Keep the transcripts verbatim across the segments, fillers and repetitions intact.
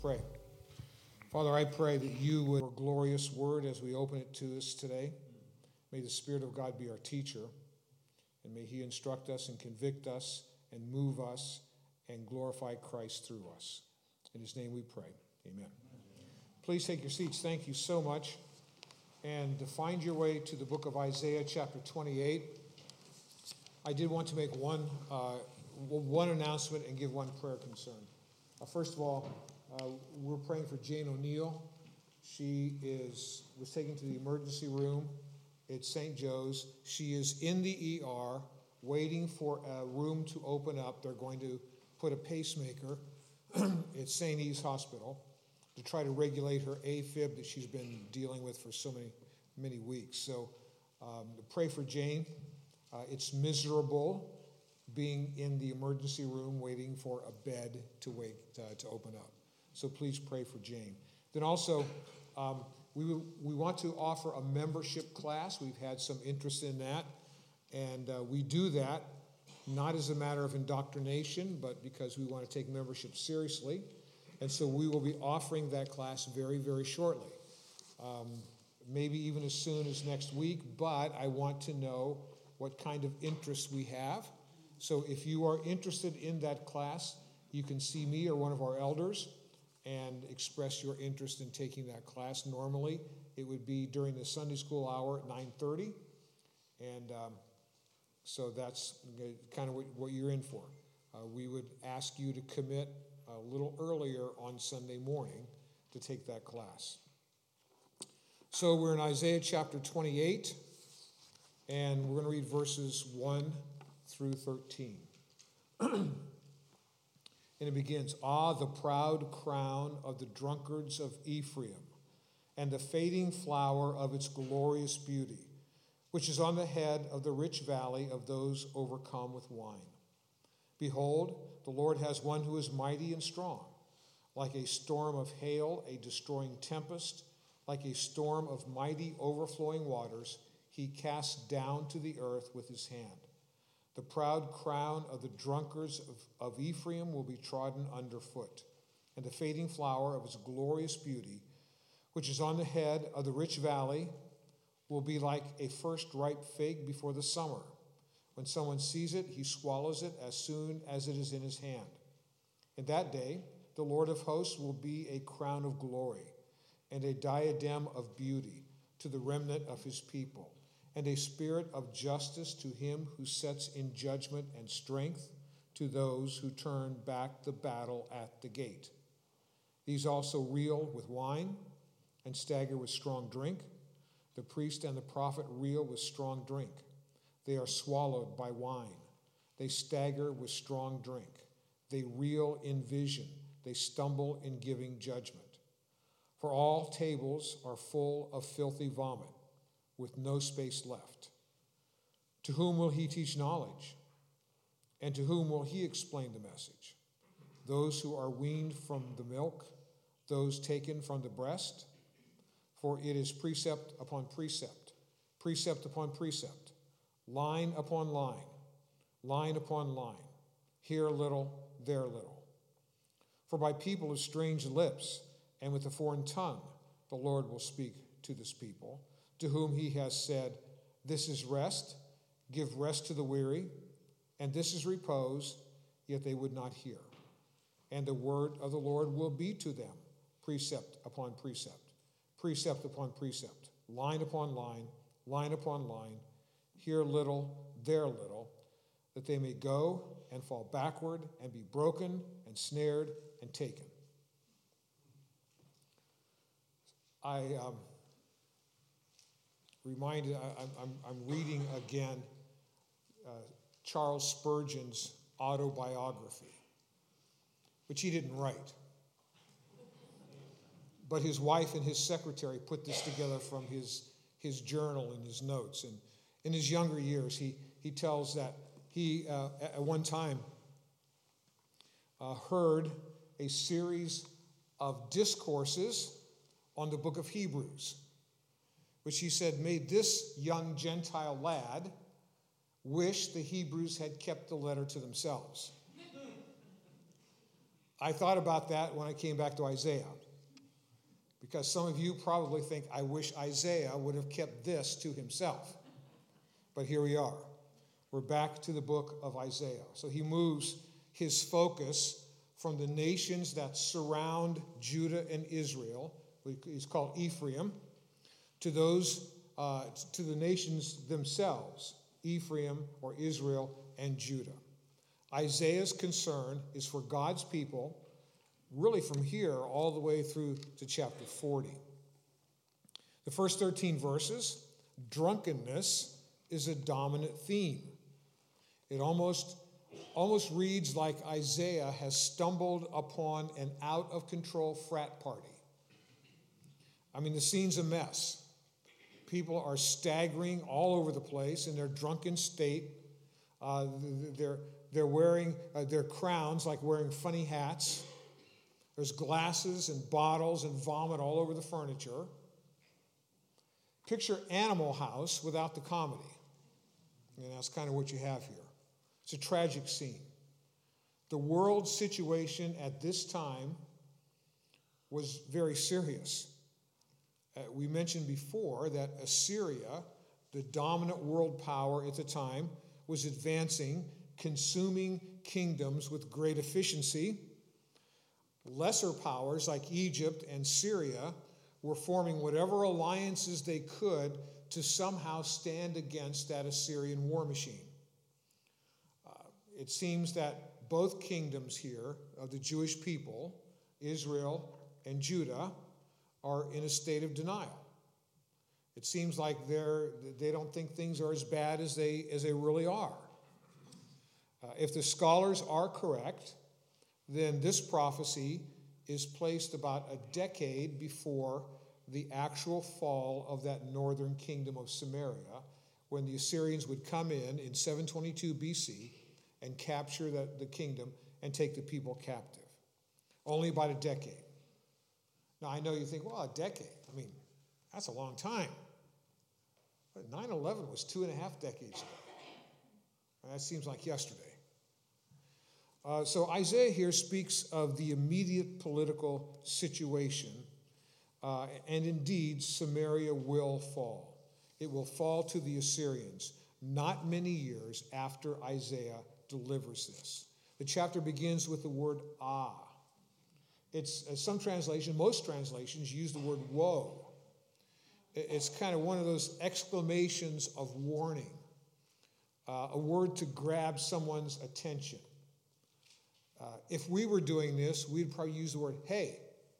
Pray. Father, I pray that you would, your glorious word as we open it to us today, may the Spirit of God be our teacher, and may he instruct us and convict us and move us and glorify Christ through us. In his name we pray. Amen. Please take your seats. Thank you so much. And to find your way to the book of Isaiah, chapter twenty-eight, I did want to make one, uh, one announcement and give one prayer concern. Uh, first of all, Uh, we're praying for Jane O'Neill. She is was taken to the emergency room at Saint Joe's. She is in the E R waiting for a room to open up. They're going to put a pacemaker at Saint E's Hospital to try to regulate her AFib that she's been dealing with for so many, many weeks. So um, pray for Jane. Uh, it's miserable being in the emergency room waiting for a bed to wait uh, to open up. So please pray for Jane. Then also, um, we we want to offer a membership class. We've had some interest in that. And uh, we do that not as a matter of indoctrination, but because we want to take membership seriously. And so we will be offering that class very, very shortly. Um, maybe even as soon as next week, but I want to know what kind of interest we have. So if you are interested in that class, you can see me or one of our elders and express your interest in taking that class. Normally, it would be during the Sunday school hour at nine thirty, and um, so that's kind of what, what you're in for. Uh, we would ask you to commit a little earlier on Sunday morning to take that class. So we're in Isaiah chapter twenty-eight, and we're going to read verses one through thirteen. And it begins, "Ah, the proud crown of the drunkards of Ephraim, and the fading flower of its glorious beauty, which is on the head of the rich valley of those overcome with wine. Behold, the Lord has one who is mighty and strong, like a storm of hail, a destroying tempest, like a storm of mighty overflowing waters, he casts down to the earth with his hand. The proud crown of the drunkards of, of Ephraim will be trodden underfoot, and the fading flower of its glorious beauty, which is on the head of the rich valley, will be like a first ripe fig before the summer. When someone sees it, he swallows it as soon as it is in his hand. In that day, the Lord of hosts will be a crown of glory and a diadem of beauty to the remnant of his people, and a spirit of justice to him who sets in judgment, and strength to those who turn back the battle at the gate. These also reel with wine and stagger with strong drink. The priest and the prophet reel with strong drink. They are swallowed by wine. They stagger with strong drink. They reel in vision. They stumble in giving judgment. For all tables are full of filthy vomit, with no space left. To whom will he teach knowledge? And to whom will he explain the message? Those who are weaned from the milk, those taken from the breast? For it is precept upon precept, precept upon precept, line upon line, line upon line, here a little, there a little. For by people of strange lips and with a foreign tongue, the Lord will speak to this people, to whom he has said, this is rest, give rest to the weary, and this is repose, yet they would not hear. And the word of the Lord will be to them, precept upon precept, precept upon precept, line upon line, line upon line, here little, there little, that they may go and fall backward and be broken and snared and taken." I... Um, Reminded, I, I'm, I'm reading again uh, Charles Spurgeon's autobiography, which he didn't write. But his wife and his secretary put this together from his, his journal and his notes. And in his younger years, he, he tells that he, uh, at one time, uh, heard a series of discourses on the book of Hebrews, which he said made this young Gentile lad wish the Hebrews had kept the letter to themselves. I thought about that when I came back to Isaiah, because some of you probably think, I wish Isaiah would have kept this to himself. But here we are. We're back to the book of Isaiah. So he moves his focus from the nations that surround Judah and Israel, he's called Ephraim, to those, uh, to the nations themselves, Ephraim or Israel and Judah. Isaiah's concern is for God's people, really from here all the way through to chapter forty. The first thirteen verses, drunkenness is a dominant theme. It almost, almost reads like Isaiah has stumbled upon an out-of-control frat party. I mean, the scene's a mess. People are staggering all over the place in their drunken state. Uh, they're, they're wearing uh, their crowns like wearing funny hats. There's glasses and bottles and vomit all over the furniture. Picture Animal House without the comedy. And that's kind of what you have here. It's a tragic scene. The world situation at this time was very serious. Uh, we mentioned before that Assyria, the dominant world power at the time, was advancing, consuming kingdoms with great efficiency. Lesser powers like Egypt and Syria were forming whatever alliances they could to somehow stand against that Assyrian war machine. Uh, it seems that both kingdoms here of the Jewish people, Israel and Judah, are in a state of denial. It seems like they're, they don't think things are as bad as they, as they really are. Uh, if the scholars are correct, then this prophecy is placed about a decade before the actual fall of that northern kingdom of Samaria, when the Assyrians would come in in seven twenty-two B C and capture the, the kingdom and take the people captive. Only about a decade. Now, I know you think, well, a decade. I mean, that's a long time. But nine eleven was two and a half decades ago. That seems like yesterday. Uh, so Isaiah here speaks of the immediate political situation, uh, and indeed, Samaria will fall. It will fall to the Assyrians, not many years after Isaiah delivers this. The chapter begins with the word ah. It's uh, some translations, most translations use the word woe. It's kind of one of those exclamations of warning, uh, a word to grab someone's attention. Uh, if we were doing this, we'd probably use the word hey.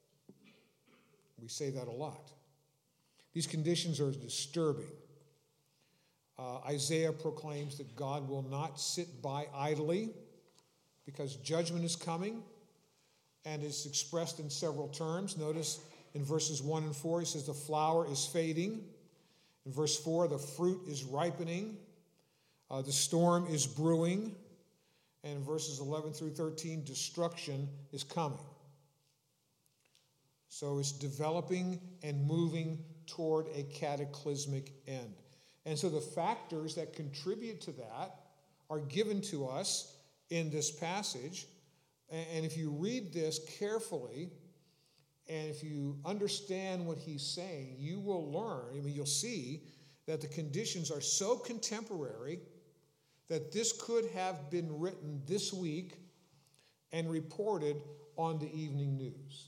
We say that a lot. These conditions are disturbing. Uh, Isaiah proclaims that God will not sit by idly because judgment is coming, and it's expressed in several terms. Notice in verses one and four, he says the flower is fading. In verse four, the fruit is ripening. Uh, the storm is brewing. And in verses eleven through thirteen, destruction is coming. So it's developing and moving toward a cataclysmic end. And so the factors that contribute to that are given to us in this passage. And if you read this carefully, and if you understand what he's saying, you will learn, I mean, you'll see that the conditions are so contemporary that this could have been written this week and reported on the evening news.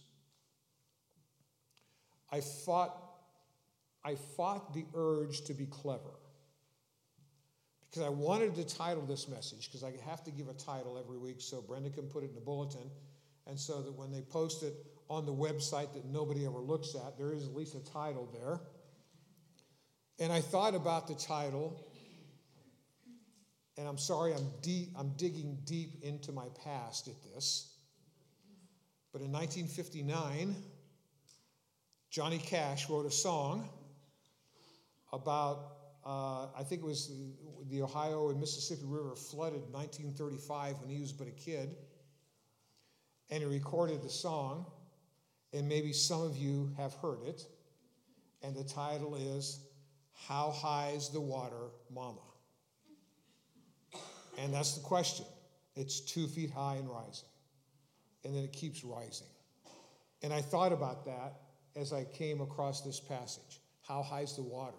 I fought, I fought the urge to be clever because I wanted to title this message, because I have to give a title every week so Brenda can put it in the bulletin, and so that when they post it on the website that nobody ever looks at, there is at least a title there. And I thought about the title, and I'm sorry, I'm deep, I'm digging deep into my past at this. But in nineteen fifty-nine, Johnny Cash wrote a song about, uh, I think it was the Ohio and Mississippi River flooded in nineteen thirty-five when he was but a kid. And he recorded the song, and maybe some of you have heard it. And the title is, How High's the Water, Mama? And that's the question. It's two feet high and rising. and then it keeps rising. And I thought about that as I came across this passage. How high is the water?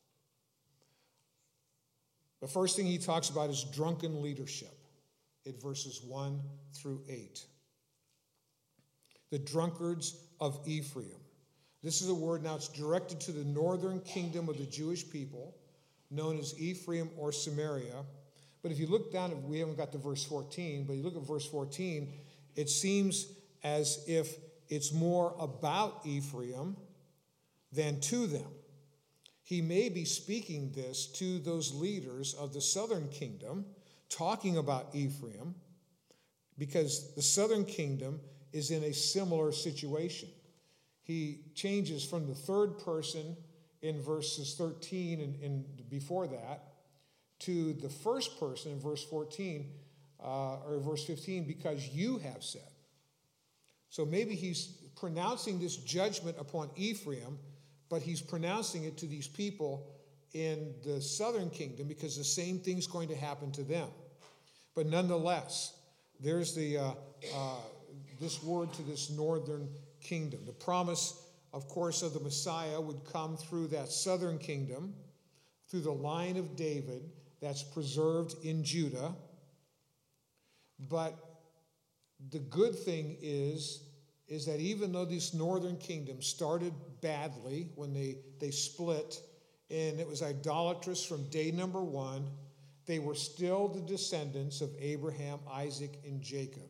The first thing he talks about is drunken leadership in verses one through eight. The drunkards of Ephraim. This is a word now, it's directed to the northern kingdom of the Jewish people, known as Ephraim or Samaria. But if you look down, we haven't got to verse fourteen, but you look at verse fourteen, it seems as if it's more about Ephraim than to them. He may be speaking this to those leaders of the southern kingdom, talking about Ephraim, because the southern kingdom is in a similar situation. He changes from the third person in verses thirteen and, and before that to the first person in verse fourteen uh, or verse fifteen, because you have said. So maybe he's pronouncing this judgment upon Ephraim, but he's pronouncing it to these people in the southern kingdom because the same thing's going to happen to them. But nonetheless, there's the uh, uh, this word to this northern kingdom. The promise, of course, of the Messiah would come through that southern kingdom, through the line of David that's preserved in Judah. But the good thing is, is that even though this northern kingdom started badly when they, they split, and it was idolatrous from day number one, they were still the descendants of Abraham, Isaac, and Jacob.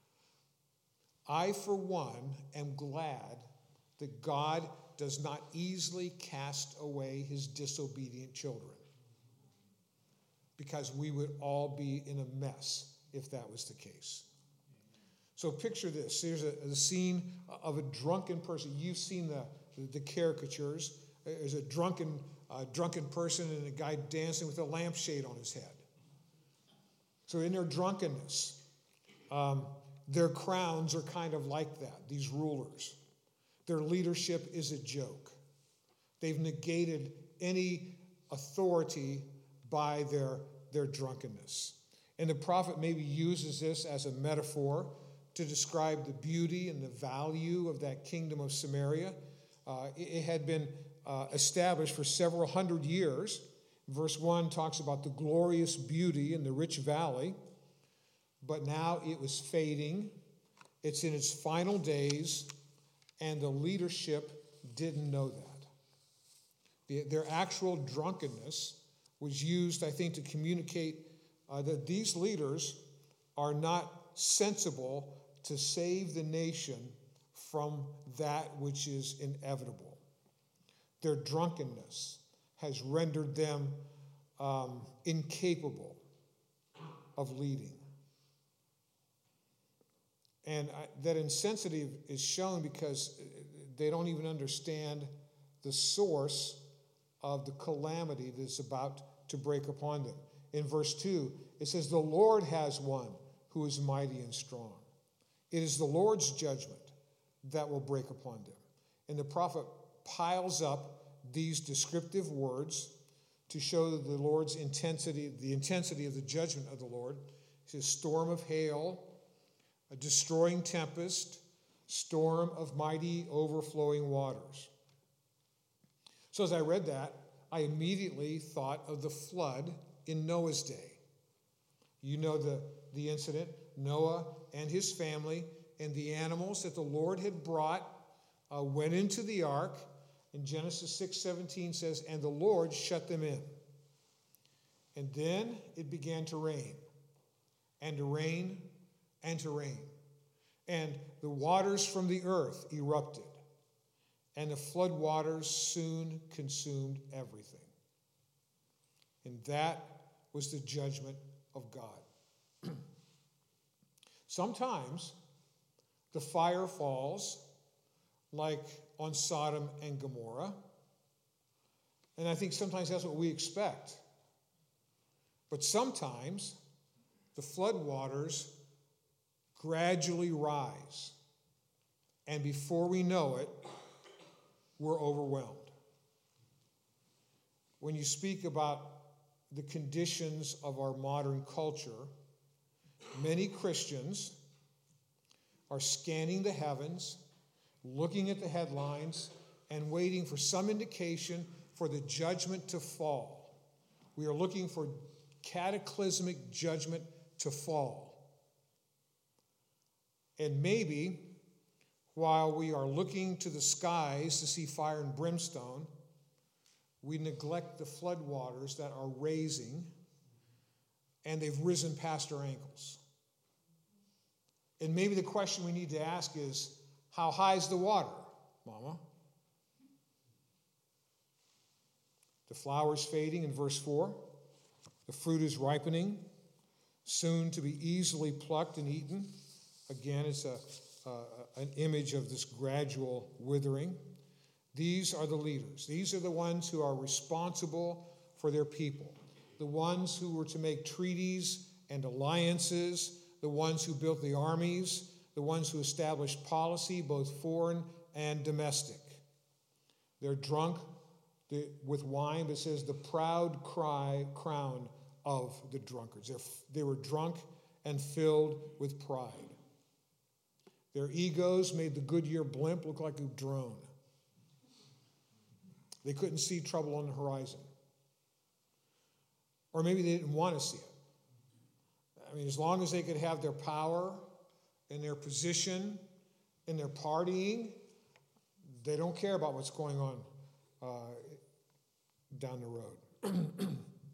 I, for one, am glad that God does not easily cast away his disobedient children, because we would all be in a mess if that was the case. So picture this. There's a, a scene of a drunken person. You've seen the, the, the caricatures. There's a drunken, uh, drunken person and a guy dancing with a lampshade on his head. So in their drunkenness, um, their crowns are kind of like that, these rulers. Their leadership is a joke. They've negated any authority by their, their drunkenness. And the prophet maybe uses this as a metaphor to describe the beauty and the value of that kingdom of Samaria. Uh, it, it had been uh, established for several hundred years. Verse one talks about the glorious beauty in the rich valley, but now it was fading. It's in its final days, and the leadership didn't know that. The, their actual drunkenness was used, I think, to communicate uh, that these leaders are not sensible to save the nation from that which is inevitable. Their drunkenness has rendered them um, incapable of leading. And I, that insensitive is shown because they don't even understand the source of the calamity that's about to break upon them. In verse two, it says, "The Lord has one who is mighty and strong. It is the Lord's judgment that will break upon them." And the prophet piles up these descriptive words to show the Lord's intensity, the intensity of the judgment of the Lord. He says, storm of hail, a destroying tempest, storm of mighty overflowing waters. So as I read that, I immediately thought of the flood in Noah's day. You know the, the incident. Noah and his family and the animals that the Lord had brought uh, went into the ark. And Genesis six seventeen says, "And the Lord shut them in. And then it began to rain, and to rain, and to rain. And the waters from the earth erupted, and the flood waters soon consumed everything." And that was the judgment of God. Sometimes the fire falls like on Sodom and Gomorrah. And I think sometimes that's what we expect. But sometimes the flood waters gradually rise. And before we know it, we're overwhelmed. When you speak about the conditions of our modern culture, many Christians are scanning the heavens, looking at the headlines, and waiting for some indication for the judgment to fall. We are looking for cataclysmic judgment to fall. And maybe while we are looking to the skies to see fire and brimstone, we neglect the floodwaters that are raising, and they've risen past our ankles. And maybe the question we need to ask is, how high is the water, Mama? The flower's fading in verse four. The fruit is ripening, soon to be easily plucked and eaten. Again, it's a, uh, an image of this gradual withering. These are the leaders. These are the ones who are responsible for their people. The ones who were to make treaties and alliances, the ones who built the armies, the ones who established policy, both foreign and domestic. They're drunk with wine, but it says the proud cry, crown of the drunkards. They're, they were drunk and filled with pride. Their egos made the Goodyear blimp look like a drone. They couldn't see trouble on the horizon. Or maybe they didn't want to see it. I mean, as long as they could have their power and their position and their partying, they don't care about what's going on uh, down the road.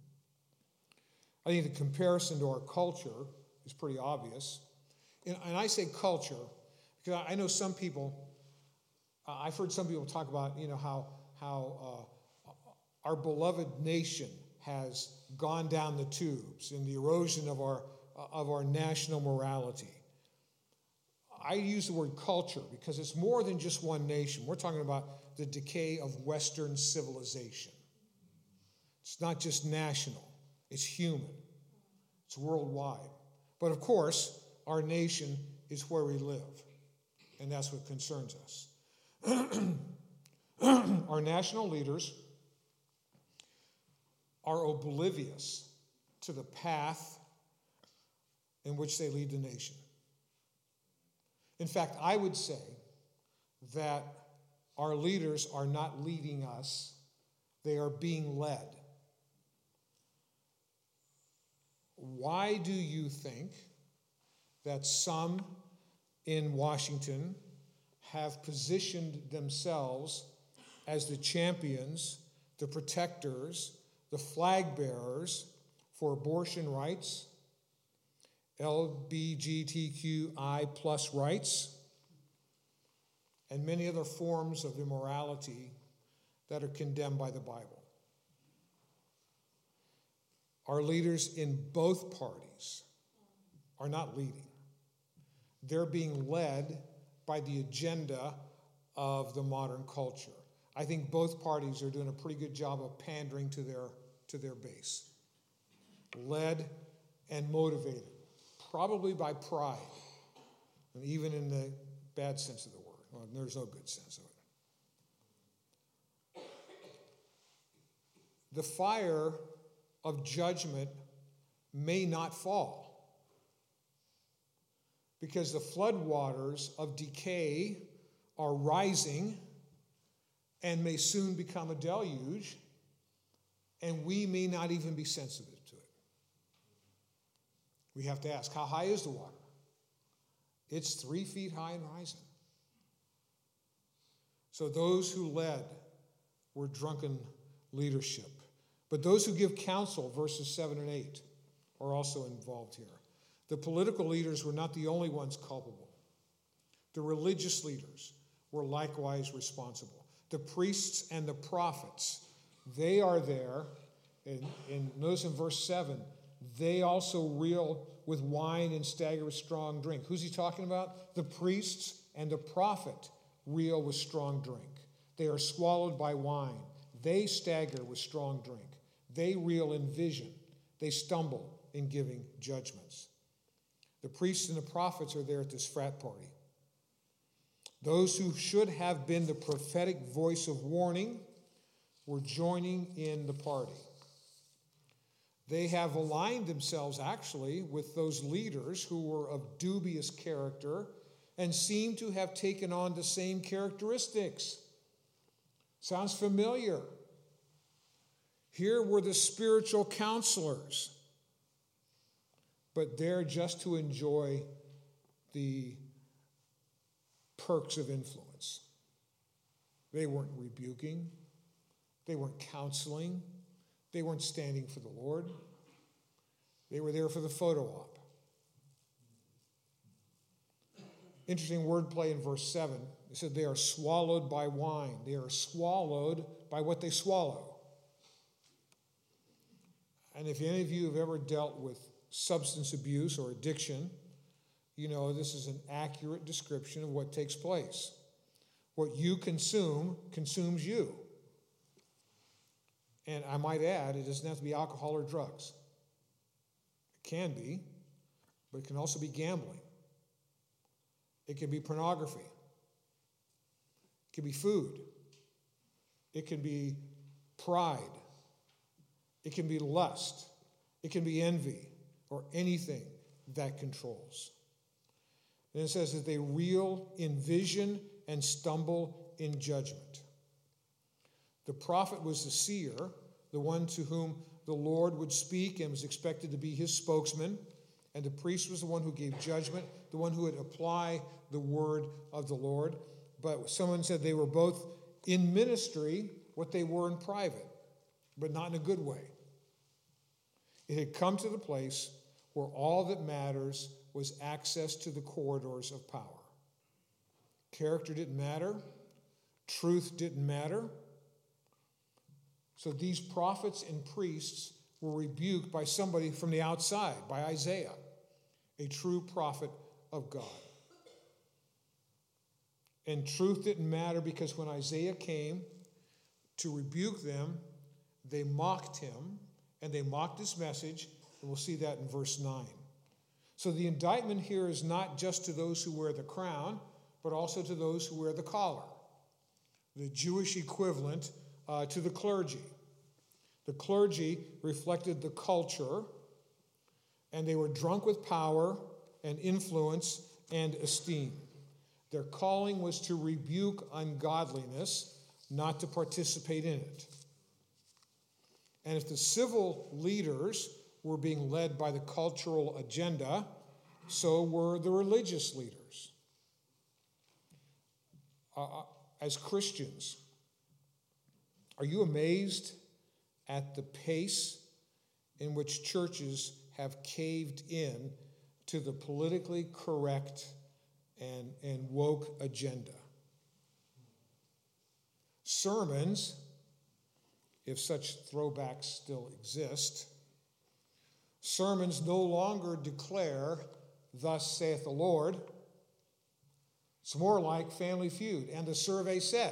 I think the comparison to our culture is pretty obvious. And, and I say culture because I know some people, uh, I've heard some people talk about, you know, how, how uh, our beloved nation has gone down the tubes in the erosion of our, of our national morality. I use the word culture because it's more than just one nation. We're talking about the decay of Western civilization. It's not just national, it's human, it's worldwide. But of course, our nation is where we live, and that's what concerns us. Our national leaders are oblivious to the path in which they lead the nation. In fact, I would say that our leaders are not leading us, they are being led. Why do you think that some in Washington have positioned themselves as the champions, the protectors, the flag bearers for abortion rights, L G B T Q I plus rights, and many other forms of immorality that are condemned by the Bible? Our leaders in both parties are not leading. They're being led by the agenda of the modern culture. I think both parties are doing a pretty good job of pandering to their, to their base. Led and motivated, probably by pride, and even in the bad sense of the word. Well, there's no good sense of it. The fire of judgment may not fall because the floodwaters of decay are rising and may soon become a deluge, and we may not even be sensitive to it. We have to ask, how high is the water? It's three feet high and rising. So those who led were drunken leadership. But those who give counsel, verses seven and eight, are also involved here. The political leaders were not the only ones culpable. The religious leaders were likewise responsible. The priests and the prophets, they are there. And, and notice in verse seven, they also reel with wine and stagger with strong drink. Who's he talking about? The priests and the prophet reel with strong drink. They are swallowed by wine. They stagger with strong drink. They reel in vision. They stumble in giving judgments. The priests and the prophets are there at this frat party. Those who should have been the prophetic voice of warning were joining in the party. They have aligned themselves, actually, with those leaders who were of dubious character and seem to have taken on the same characteristics. Sounds familiar. Here were the spiritual counselors, but they're just to enjoy the perks of influence. They weren't rebuking. They weren't counseling. They weren't standing for the Lord. They were there for the photo op. Interesting wordplay in verse seven. It said they are swallowed by wine. They are swallowed by what they swallow. And if any of you have ever dealt with substance abuse or addiction, you know this is an accurate description of what takes place. What you consume consumes you. And I might add, it doesn't have to be alcohol or drugs. It can be, but it can also be gambling. It can be pornography. It can be food. It can be pride. It can be lust. It can be envy or anything that controls. And it says that they reel in vision and stumble in judgment. The prophet was the seer, the one to whom the Lord would speak and was expected to be his spokesman. And the priest was the one who gave judgment, the one who would apply the word of the Lord. But someone said they were both in ministry what they were in private, but not in a good way. It had come to the place where all that matters was access to the corridors of power. Character didn't matter. Truth didn't matter. So these prophets and priests were rebuked by somebody from the outside, by Isaiah, a true prophet of God. And truth didn't matter because when Isaiah came to rebuke them, they mocked him, and they mocked his message, and we'll see that in verse nine. So the indictment here is not just to those who wear the crown, but also to those who wear the collar, the Jewish equivalent uh, to the clergy. The clergy reflected the culture, and they were drunk with power and influence and esteem. Their calling was to rebuke ungodliness, not to participate in it. And if the civil leaders were being led by the cultural agenda, so were the religious leaders. Uh, as Christians, are you amazed at the pace in which churches have caved in to the politically correct and, and woke agenda? Sermons, if such throwbacks still exist, sermons no longer declare, "Thus saith the Lord." It's more like Family Feud, and the survey said.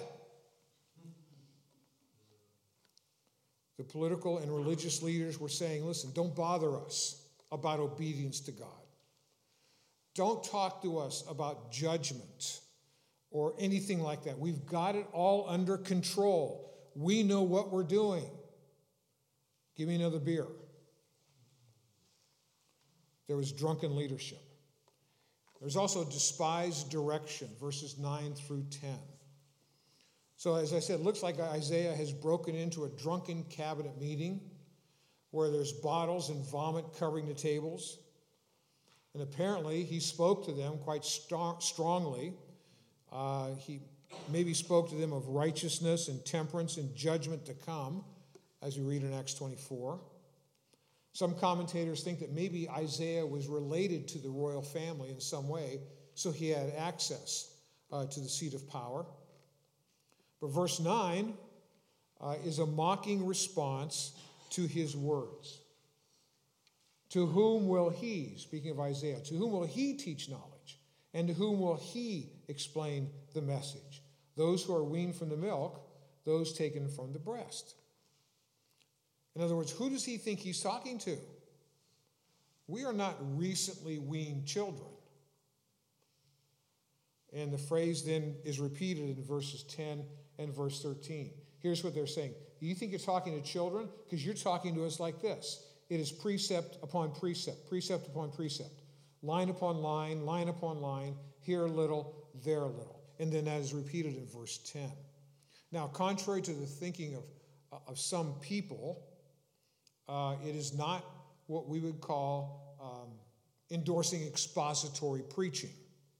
The political and religious leaders were saying, listen, don't bother us about obedience to God. Don't talk to us about judgment or anything like that. We've got it all under control. We know what we're doing. Give me another beer. There was drunken leadership. There's also despised direction, verses nine through ten. So as I said, it looks like Isaiah has broken into a drunken cabinet meeting where there's bottles and vomit covering the tables. And apparently he spoke to them quite st- strongly. Uh, he maybe spoke to them of righteousness and temperance and judgment to come, as we read in Acts twenty-four. Some commentators think that maybe Isaiah was related to the royal family in some way, so he had access uh, to the seat of power. But verse nine uh, is a mocking response to his words. To whom will he, speaking of Isaiah, to whom will he teach knowledge? And to whom will he explain the message? Those who are weaned from the milk, those taken from the breast. In other words, who does he think he's talking to? We are not recently weaned children. And the phrase then is repeated in verses ten and verse thirteen. Here's what they're saying. Do you think you're talking to children? Because you're talking to us like this. It is precept upon precept, precept upon precept, line upon line, line upon line, here a little, there a little. And then that is repeated in verse ten. Now, contrary to the thinking of, of some people, uh, it is not what we would call um, endorsing expository preaching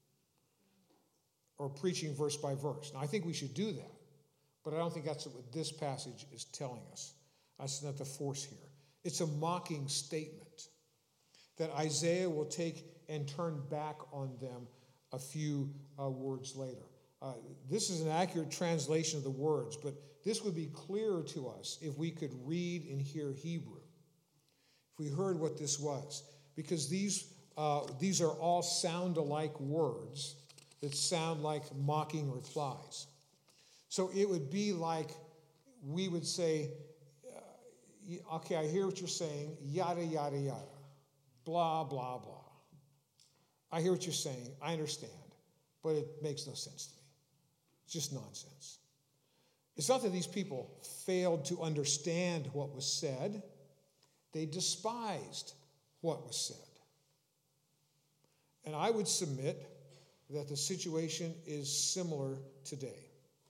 or preaching verse by verse. Now, I think we should do that, but I don't think that's what this passage is telling us. That's not the force here. It's a mocking statement that Isaiah will take and turn back on them a few uh, words later. Uh, this is an accurate translation of the words, but this would be clearer to us if we could read and hear Hebrew, if we heard what this was, because these, uh, these are all sound-alike words that sound like mocking replies. So it would be like we would say, uh, okay, I hear what you're saying, yada, yada, yada, blah, blah, blah. I hear what you're saying, I understand, but it makes no sense to me. It's just nonsense. It's not that these people failed to understand what was said. They despised what was said. And I would submit that the situation is similar today.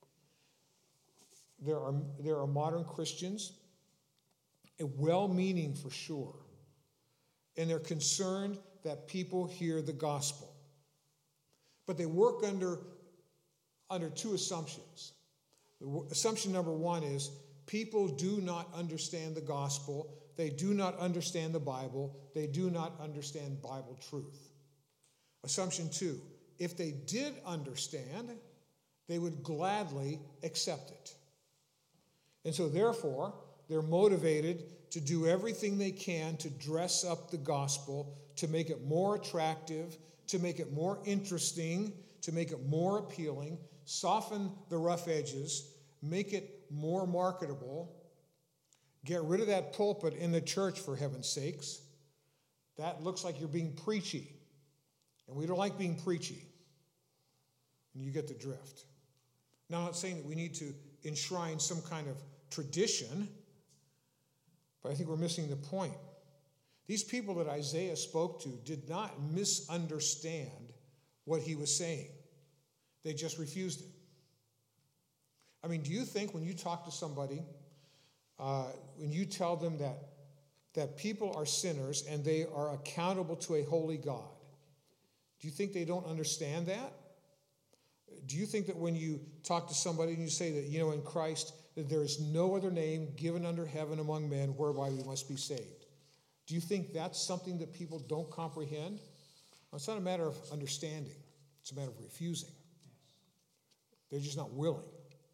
There are, there are modern Christians, well-meaning for sure, and they're concerned that people hear the gospel. But they work under, under two assumptions. Assumption number one is people do not understand the gospel. They do not understand the Bible. They do not understand Bible truth. Assumption two, if they did understand, they would gladly accept it. And so therefore, they're motivated to do everything they can to dress up the gospel, to make it more attractive, to make it more interesting, to make it more appealing, soften the rough edges, make it more marketable, get rid of that pulpit in the church, for heaven's sakes. That looks like you're being preachy, and we don't like being preachy. And you get the drift. Now, I'm not saying that we need to enshrine some kind of tradition, but I think we're missing the point. These people that Isaiah spoke to did not misunderstand what he was saying. They just refused it. I mean, do you think when you talk to somebody, uh, when you tell them that, that people are sinners and they are accountable to a holy God, do you think they don't understand that? Do you think that when you talk to somebody and you say that, you know, in Christ, that there is no other name given under heaven among men whereby we must be saved? Do you think that's something that people don't comprehend? Well, it's not a matter of understanding. It's a matter of refusing. They're just not willing.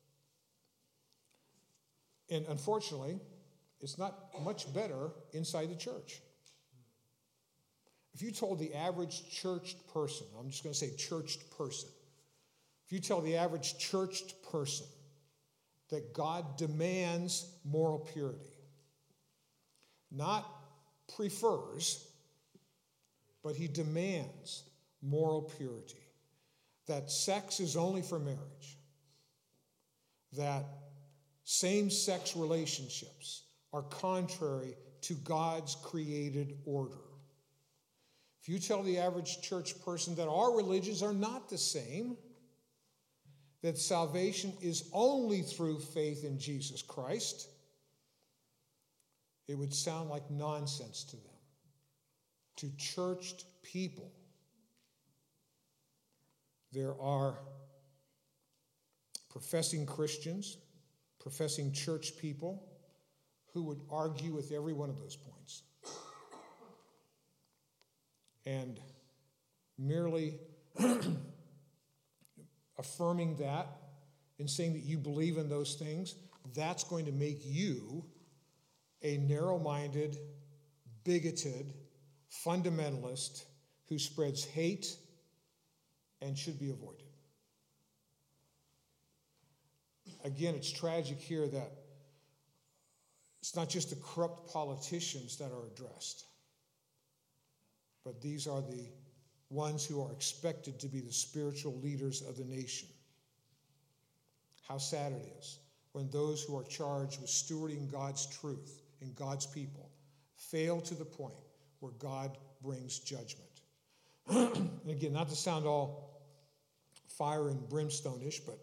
And unfortunately, it's not much better inside the church. If you told the average churched person, I'm just going to say churched person, if you tell the average churched person that God demands moral purity, not prefers, but he demands moral purity, that sex is only for marriage, that same-sex relationships are contrary to God's created order. If you tell the average church person that our religions are not the same, that salvation is only through faith in Jesus Christ, it would sound like nonsense to them. To churched people, there are professing Christians, professing church people who would argue with every one of those points. And merely affirming that and saying that you believe in those things, that's going to make you a narrow-minded, bigoted, fundamentalist who spreads hate and should be avoided. Again, it's tragic here that it's not just the corrupt politicians that are addressed, but these are the ones who are expected to be the spiritual leaders of the nation. How sad it is when those who are charged with stewarding God's truth and God's people fail to the point where God brings judgment. And again, not to sound all fire and brimstone-ish, but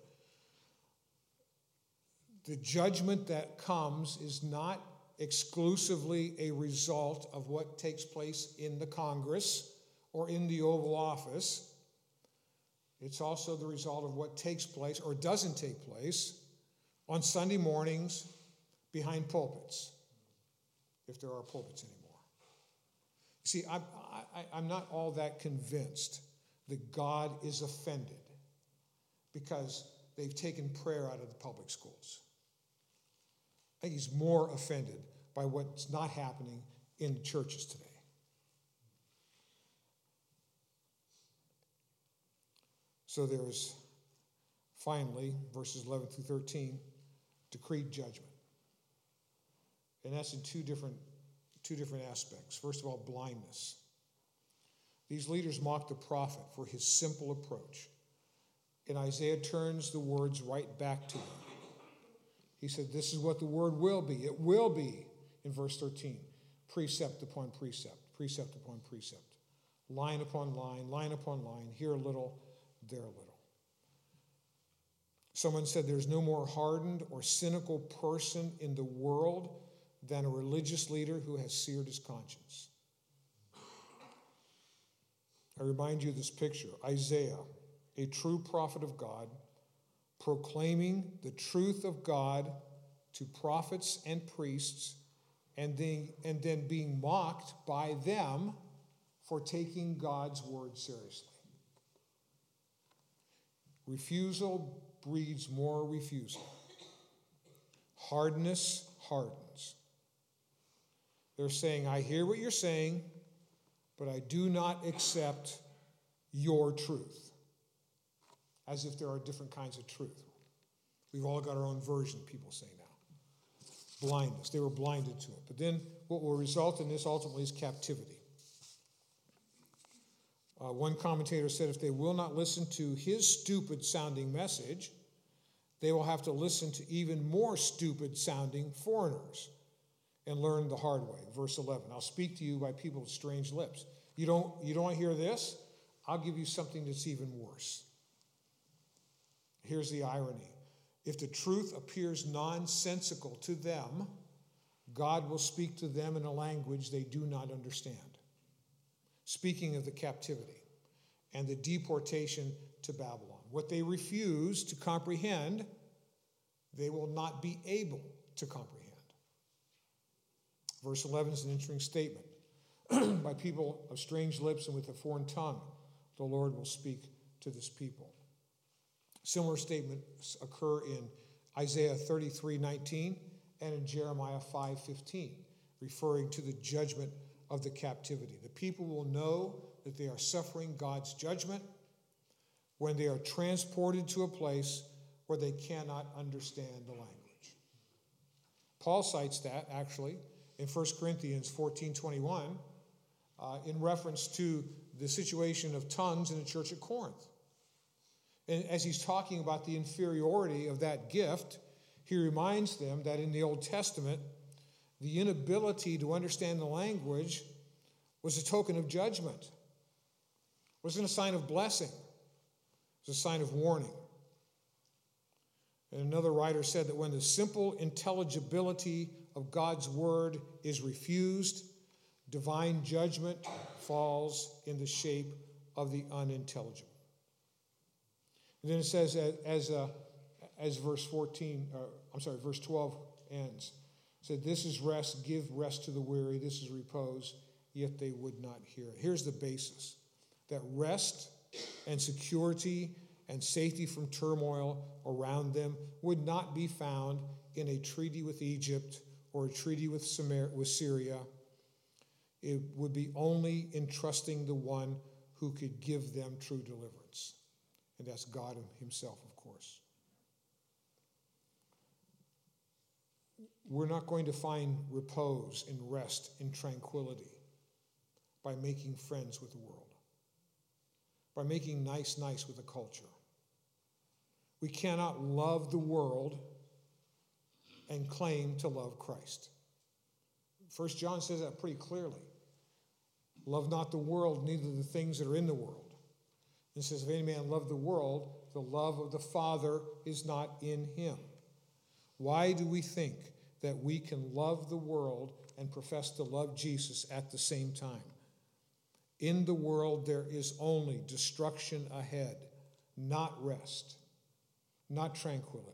the judgment that comes is not exclusively a result of what takes place in the Congress or in the Oval Office. It's also the result of what takes place or doesn't take place on Sunday mornings behind pulpits, if there are pulpits anymore. You see, I'm, I, I'm not all that convinced that God is offended because they've taken prayer out of the public schools. I think he's more offended by what's not happening in the churches today. So there is, finally, verses eleven through thirteen, decreed judgment. And that's in two different, two different aspects. First of all, blindness. These leaders mocked the prophet for his simple approach. And Isaiah turns the words right back to them. He said, this is what the word will be. It will be, in verse thirteen, precept upon precept, precept upon precept, line upon line, line upon line, here a little, there a little. Someone said there's no more hardened or cynical person in the world than a religious leader who has seared his conscience. I remind you of this picture. Isaiah, a true prophet of God, proclaiming the truth of God to prophets and priests, and then, and then being mocked by them for taking God's word seriously. Refusal breeds more refusal. Hardness hardens. They're saying, I hear what you're saying, but I do not accept your truth. As if there are different kinds of truth. We've all got our own version, people say now. Blindness. They were blinded to it. But then what will result in this ultimately is captivity. Uh, one commentator said if they will not listen to his stupid-sounding message, they will have to listen to even more stupid-sounding foreigners and learn the hard way. Verse eleven, I'll speak to you by people with strange lips. You don't, you don't hear this? I'll give you something that's even worse. Here's the irony. If the truth appears nonsensical to them, God will speak to them in a language they do not understand. Speaking of the captivity and the deportation to Babylon, what they refuse to comprehend, they will not be able to comprehend. Verse eleven is an interesting statement. By people of strange lips and with a foreign tongue, the Lord will speak to this people. Similar statements occur in Isaiah thirty-three nineteen and in Jeremiah five fifteen, referring to the judgment of the captivity. The people will know that they are suffering God's judgment when they are transported to a place where they cannot understand the language. Paul cites that, actually, in First Corinthians fourteen twenty-one, uh, in reference to the situation of tongues in the church at Corinth. And as he's talking about the inferiority of that gift, he reminds them that in the Old Testament, the inability to understand the language was a token of judgment. It wasn't a sign of blessing. It was a sign of warning. And another writer said that when the simple intelligibility of God's word is refused, divine judgment falls in the shape of the unintelligible. And then it says, as as, uh, as verse fourteen, uh, I'm sorry, verse twelve ends, it said, "This is rest. Give rest to the weary. This is repose." Yet they would not hear it. Here's the basis: that rest and security and safety from turmoil around them would not be found in a treaty with Egypt or a treaty with Samar- with Syria. It would be only in trusting the one who could give them true deliverance. And that's God himself, of course. We're not going to find repose and rest and tranquility by making friends with the world, by making nice nice with the culture. We cannot love the world and claim to love Christ. First John says that pretty clearly. Love not the world, neither the things that are in the world. It says, if any man love the world, the love of the Father is not in him. Why do we think that we can love the world and profess to love Jesus at the same time? In the world there is only destruction ahead, not rest, not tranquility.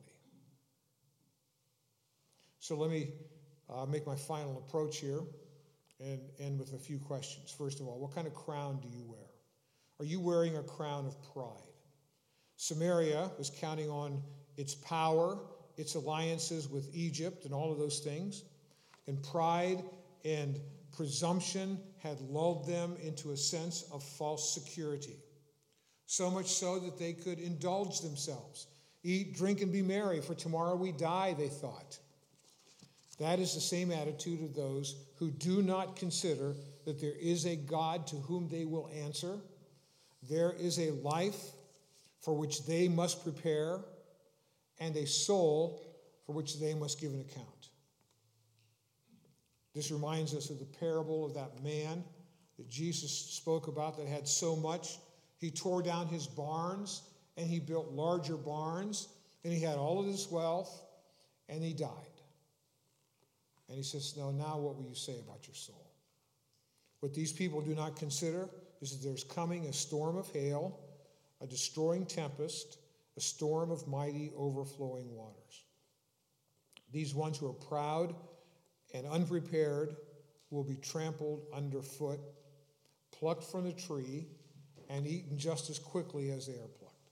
So let me uh, make my final approach here and end with a few questions. First of all, what kind of crown do you wear? Are you wearing a crown of pride? Samaria was counting on its power, its alliances with Egypt and all of those things, and pride and presumption had lulled them into a sense of false security, so much so that they could indulge themselves. Eat, drink, and be merry, for tomorrow we die, they thought. That is the same attitude of those who do not consider that there is a God to whom they will answer. There is a life for which they must prepare, and a soul for which they must give an account. This reminds us of the parable of that man that Jesus spoke about that had so much. He tore down his barns, and he built larger barns, and he had all of this wealth, and he died. And he says, no, now what will you say about your soul? What these people do not consider is that there's coming a storm of hail, a destroying tempest, a storm of mighty overflowing waters. These ones who are proud and unprepared will be trampled underfoot, plucked from the tree, and eaten just as quickly as they are plucked.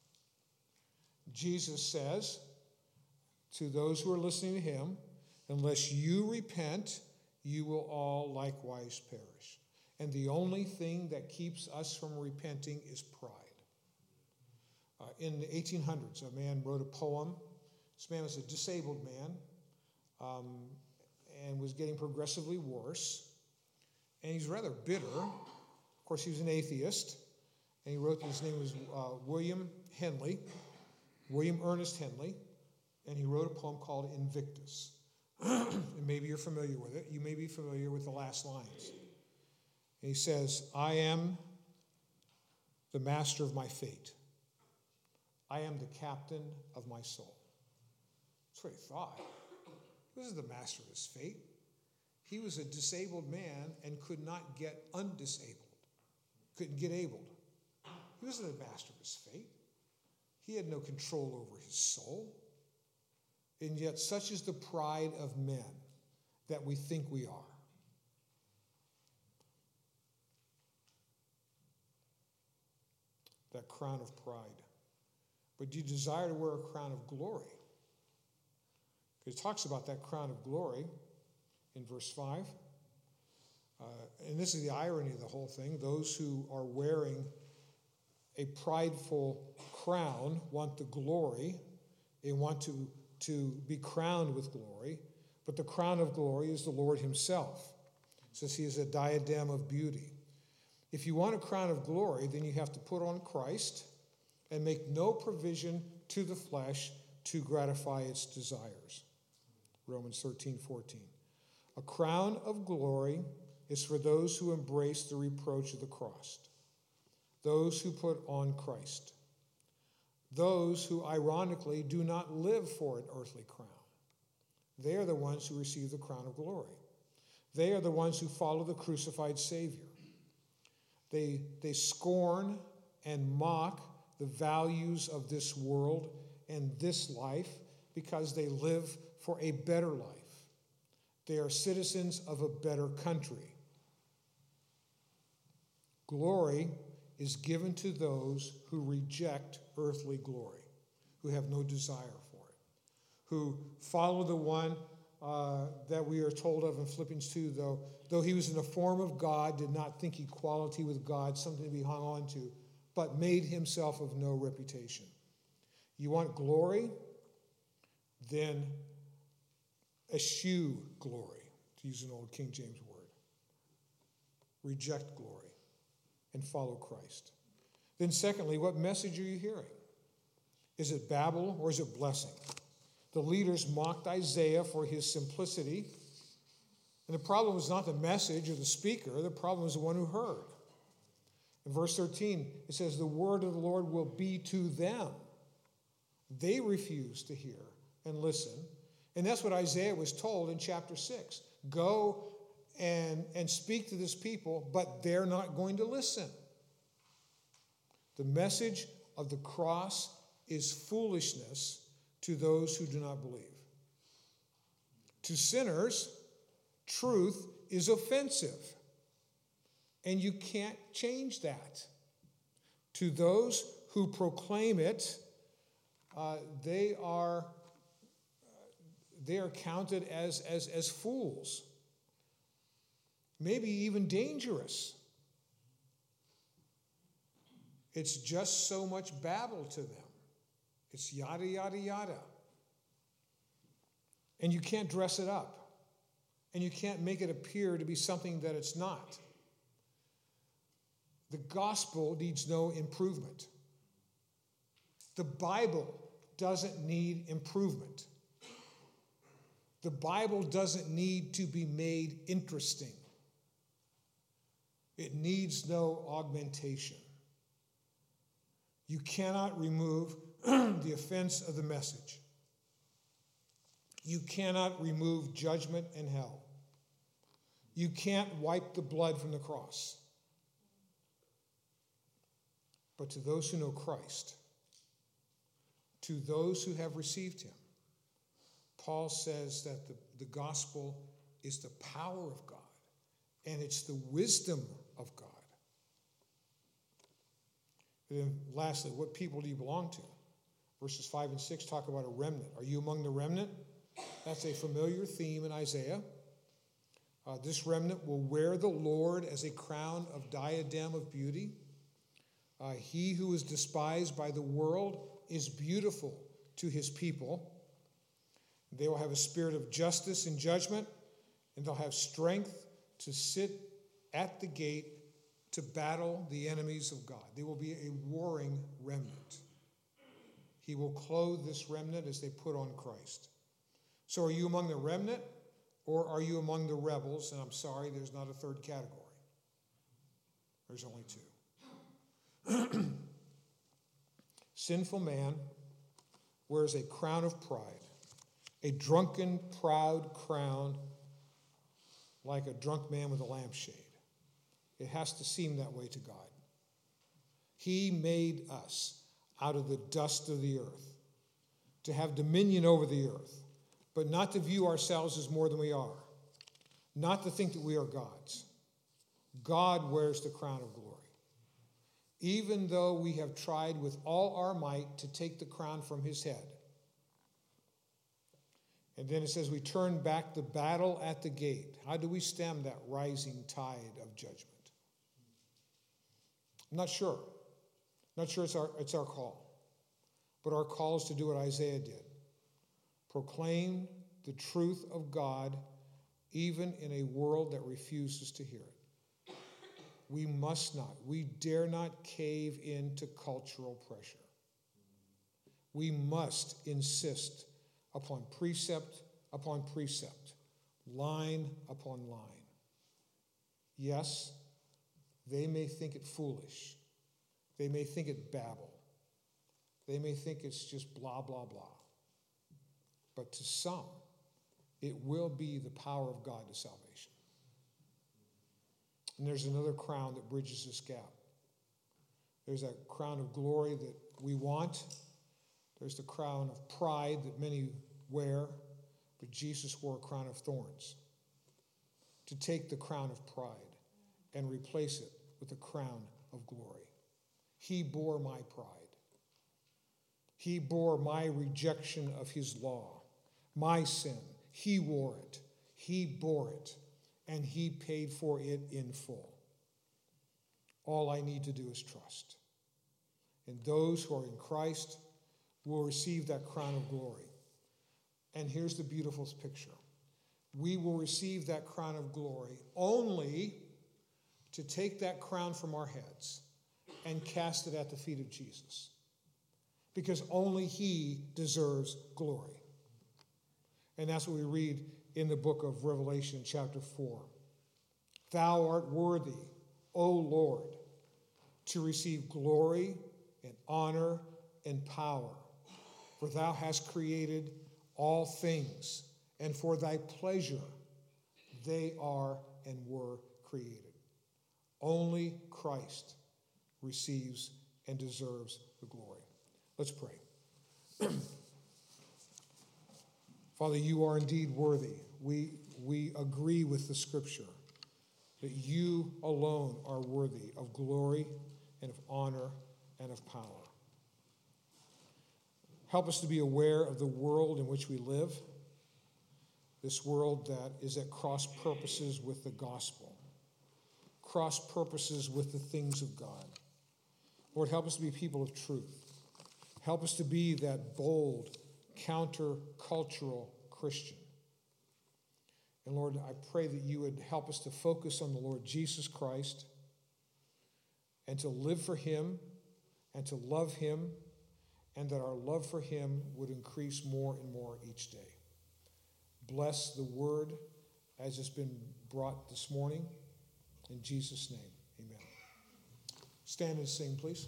Jesus says to those who are listening to him, unless you repent, you will all likewise perish. And the only thing that keeps us from repenting is pride. Uh, in the eighteen hundreds, a man wrote a poem. This man was a disabled man um, and was getting progressively worse. And he's rather bitter. Of course, he was an atheist. And he wrote, his name was uh, William Henley, William Ernest Henley. And he wrote a poem called Invictus. And maybe you're familiar with it. You may be familiar with the last lines. And he says, I am the master of my fate. I am the captain of my soul. That's what he thought. He wasn't the master of his fate. He was a disabled man and could not get undisabled. Couldn't get abled. He wasn't the master of his fate. He had no control over his soul. And yet such is the pride of men that we think we are. That crown of pride. But do you desire to wear a crown of glory? Because it talks about that crown of glory in verse five. Uh, and this is the irony of the whole thing. Those who are wearing a prideful crown want the glory. They want to, to be crowned with glory. But the crown of glory is the Lord himself. It says he is a diadem of beauty. If you want a crown of glory, then you have to put on Christ and make no provision to the flesh to gratify its desires. Romans thirteen fourteen. A crown of glory is for those who embrace the reproach of the cross, those who put on Christ, those who ironically do not live for an earthly crown. They are the ones who receive the crown of glory. They are the ones who follow the crucified Savior. They, they scorn and mock the values of this world and this life because they live for a better life. They are citizens of a better country. Glory is given to those who reject earthly glory, who have no desire for it, who follow the one uh, that we are told of in Philippians two, though, though he was in the form of God, did not think equality with God something to be hung on to, but made himself of no reputation. You want glory? Then eschew glory, to use an old King James word. Reject glory and follow Christ. Then secondly, what message are you hearing? Is it babble or is it blessing? The leaders mocked Isaiah for his simplicity. And the problem was not the message or the speaker. The problem was the one who heard. In verse thirteen, it says, the word of the Lord will be to them. They refuse to hear and listen. And that's what Isaiah was told in chapter six. Go and, and speak to this people, but they're not going to listen. The message of the cross is foolishness to those who do not believe. To sinners, truth is offensive, and you can't change that. To those who proclaim it, uh, they are they are counted as, as, as fools, maybe even dangerous. It's just so much babble to them. It's yada, yada, yada. And you can't dress it up. And you can't make it appear to be something that it's not. The gospel needs no improvement. The Bible doesn't need improvement. The Bible doesn't need to be made interesting. It needs no augmentation. You cannot remove the offense of the message. You cannot remove judgment and hell. You can't wipe the blood from the cross. But to those who know Christ, to those who have received him, Paul says that the, the gospel is the power of God, and it's the wisdom of God. And then lastly, what people do you belong to? Verses five and six talk about a remnant. Are you among the remnant? That's a familiar theme in Isaiah. Uh, this remnant will wear the Lord as a crown of diadem of beauty. Uh, he who is despised by the world is beautiful to his people. They will have a spirit of justice and judgment, and they'll have strength to sit at the gate to battle the enemies of God. They will be a warring remnant. He will clothe this remnant as they put on Christ. So are you among the remnant, or are you among the rebels? And I'm sorry, there's not a third category. There's only two. Sinful man wears a crown of pride, a drunken, proud crown, like a drunk man with a lampshade. It has to seem that way to God. He made us out of the dust of the earth, to have dominion over the earth, but not to view ourselves as more than we are, not to think that we are gods. God wears the crown of glory. Even though we have tried with all our might to take the crown from his head. And then it says we turn back the battle at the gate. How do we stem that rising tide of judgment? I'm not sure. Not sure it's our, it's our call. But our call is to do what Isaiah did. Proclaim the truth of God even in a world that refuses to hear it. We must not, we dare not cave into cultural pressure. We must insist upon precept upon precept, line upon line. Yes, they may think it foolish. They may think it babble. They may think it's just blah, blah, blah. But to some, it will be the power of God to salvation. And there's another crown that bridges this gap. There's that crown of glory that we want. There's the crown of pride that many wear, but Jesus wore a crown of thorns to take the crown of pride and replace it with the crown of glory. He bore my pride. He bore my rejection of his law, my sin. He wore it. He bore it. And he paid for it in full. All I need to do is trust. And those who are in Christ will receive that crown of glory. And here's the beautiful picture. We will receive that crown of glory only to take that crown from our heads and cast it at the feet of Jesus. Because only he deserves glory. And that's what we read in the book of Revelation, chapter four. Thou art worthy, O Lord, to receive glory and honor and power. For thou hast created all things, and for thy pleasure they are and were created. Only Christ receives and deserves the glory. Let's pray. Father, you are indeed worthy. We, we agree with the scripture that you alone are worthy of glory and of honor and of power. Help us to be aware of the world in which we live, this world that is at cross purposes with the gospel, cross purposes with the things of God. Lord, help us to be people of truth. Help us to be that bold, counter-cultural Christian. And Lord, I pray that you would help us to focus on the Lord Jesus Christ and to live for him and to love him, and that our love for him would increase more and more each day. Bless the word as it's been brought this morning. In Jesus' name, amen. Stand and sing, please.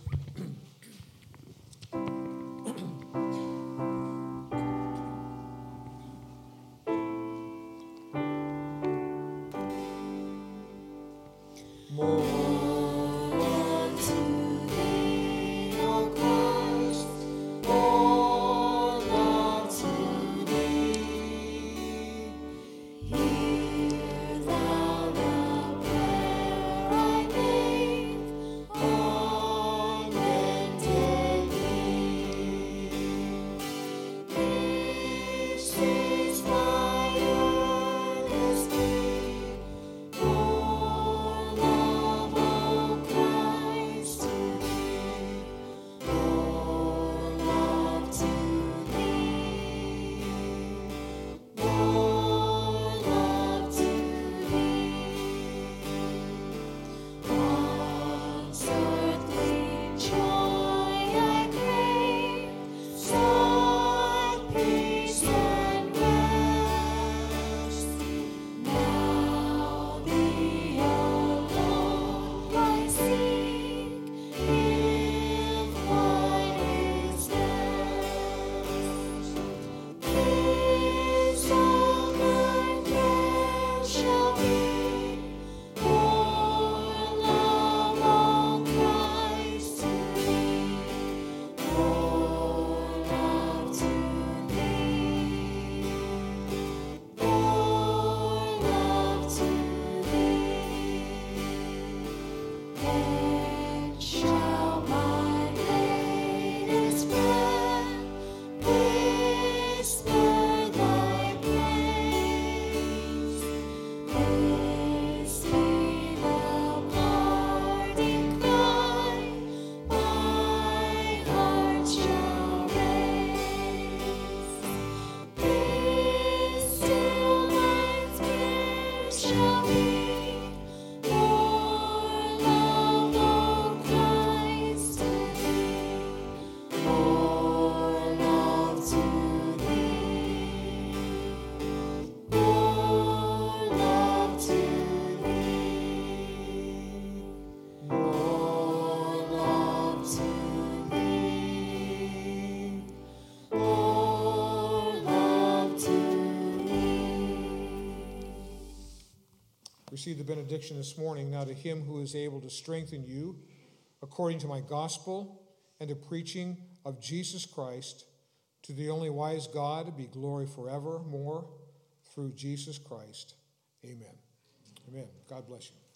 Receive the benediction this morning. Now to him who is able to strengthen you according to my gospel and the preaching of Jesus Christ, to the only wise God be glory forevermore through Jesus Christ. Amen. Amen. God bless you.